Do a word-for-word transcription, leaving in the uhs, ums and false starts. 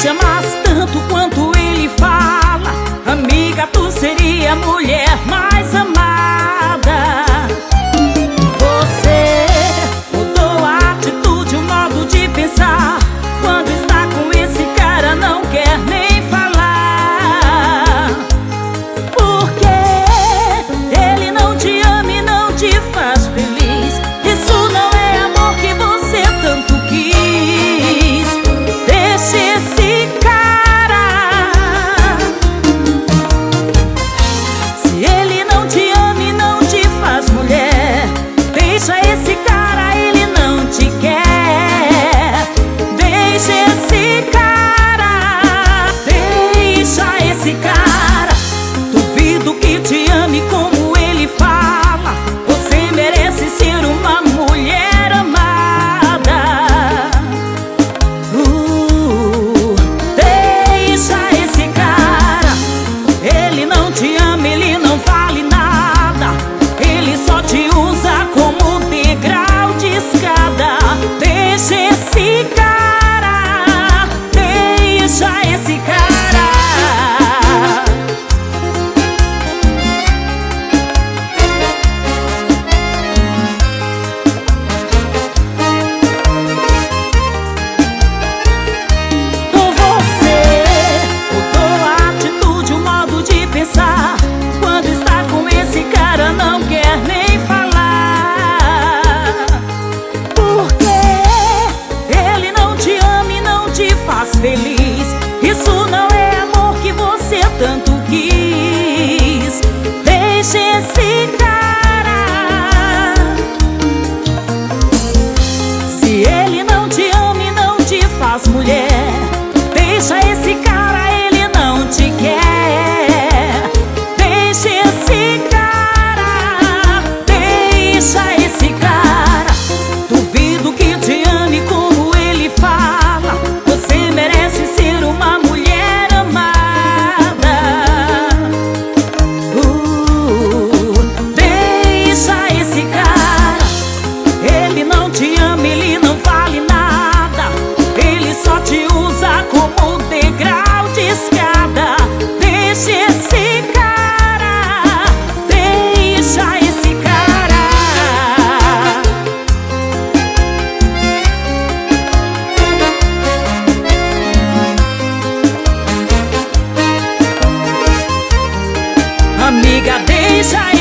te amasse tanto quanto ele fala, amiga, tu seria a mulher mais amada. Você mudou a atitude, o modo de pensar. Quando está com esse cara não quer nem falar. Porque ele não te ama e não te faz feliz. Isso não é amor que você tanto quis. Deixa esse cara. Se ele não te ama e não te faz mulher, deixa esse cara, ele não te quer. Deixa esse cara. Deixa esse cara. Duvido que te ame como ele fala. Você merece ser uma mulher amada. uh, Deixa esse cara. Ele não te ama, ele não vale nada. Ele só te usa como degrau de escada. Deixa esse cara. Deixa esse cara. Você mudou a atitude, o modo de pensar. Quando está com esse cara não quer nem falar. Porque ele não te ama e não te faz feliz. Isso não é amor que você tanto quis. Deixa esse cara. Se ele não te ama e não te faz mulher, deixa esse cara, ele não te quer. Deixa esse cara. Deixa esse cara. Duvido que te ame como ele fala. Você merece ser uma mulher amada. uh, Deixa esse cara. Ele não te ama, ele não vale nada. Ele só te usa como degrau de escada. Deixa esse cara. Deixa esse cara. Amiga, deixa